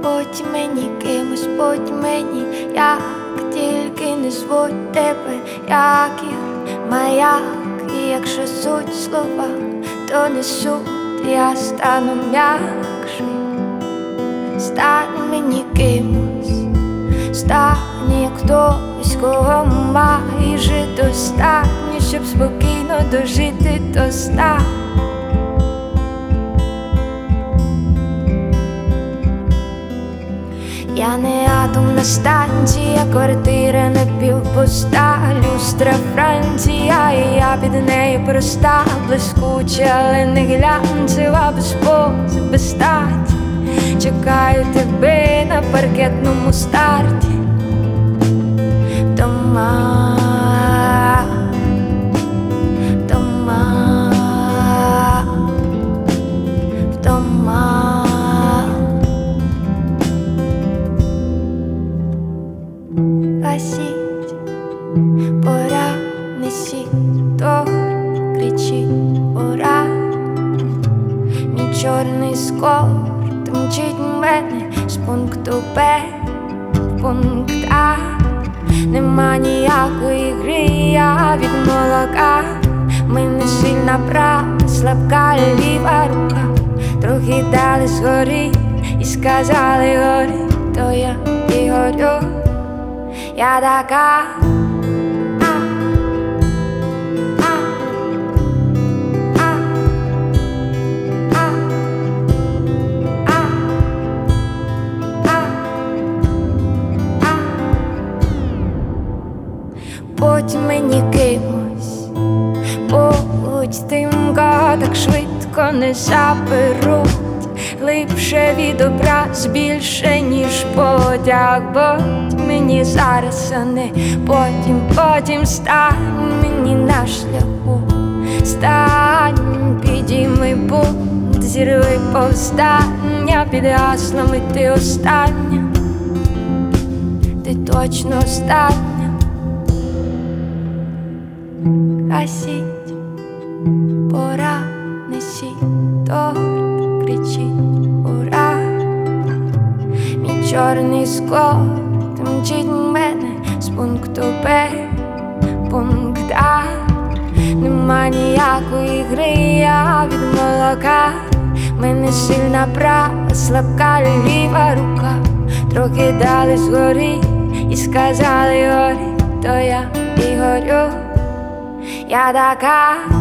Будь мені кимось, будь мені, як тільки не звуть тебе, як я маяк. І якщо суть слова, то не суть, я стану м'якшим. Стань мені кимось, стань як хтось, кого майже достатньо, щоб спокійно дожити до ста. Я не атомна станція, квартира напівпуста, люстра Франція, і я під нею проста, блискуча, але не глянцева, без пози, без статі. Чекаю тебе на паркетному старті. Дома, дома, вдома. Гасіть, пора, несіть торт, кричіть ура. Мій чорний скорт мчить мене з пункту Б в пункт А. Нема ніякої гри, я від молока. Ми не сильна права, слабка ліва рука. Трохи дали згори і сказали гори, то я і горю. Я така, будь мені кимось, будь тим, кого так швидко не заберуть. Глибше від образ, більше, ніж потяг. Будь мені зараз, а не потім стань мені на шляху. Стань, підійми бунт, зірви повстання під гаслами, ти остання, ти точно остання. Гасіть, пора, несіть торт, кричіть ура. Мій чорний скорт мчить мене з пункту Б в пункт А. Нема ніякої гри, я від молока. Мене сильна права, слабка ліва рука. Трохи дали згори і сказали гори, то я і горю. Я така.